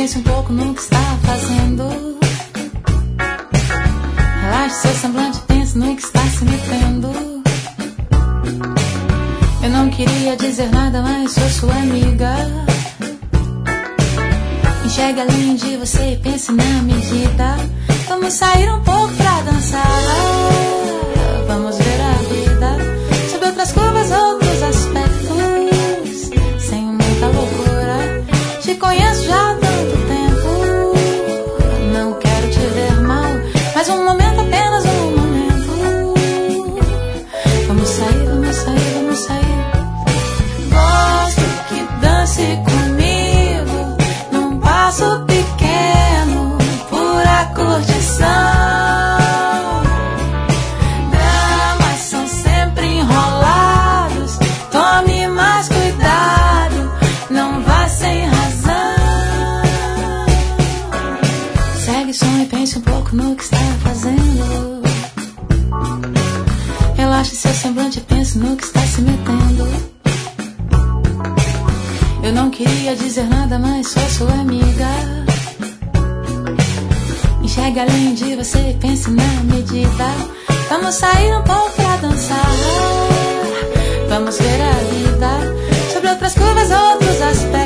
pense um pouco no que está fazendo. Relaxe seu semblante, pense no que está se metendo. Eu não queria dizer nada, mas sou sua amiga. Enxergue além de você e pense na medida. Vamos sair um pouco pra dançar. Vamos ver a vida sob outras curvas, outros aspectos, sem muita loucura. Te conheço já há tanto tempo. Não quero te ver mal, mas um momento, apenas um momento. Vamos sair, vamos sair, vamos sair. Gosto que dance comigo num passo pequeno, pura curtição. Dramas são sempre enrolados, tome mais cuidado, não vá sem razão. Segue o som e pense um pouco no que está fazendo. Relaxe seu semblante e pense no que está se metendo. Eu não queria dizer nada, mas sou sua amiga. Enxergue além de você e pense na medida. Vamos sair um pouco pra dançar. Vamos ver a vida sobre outras curvas, outros aspectos,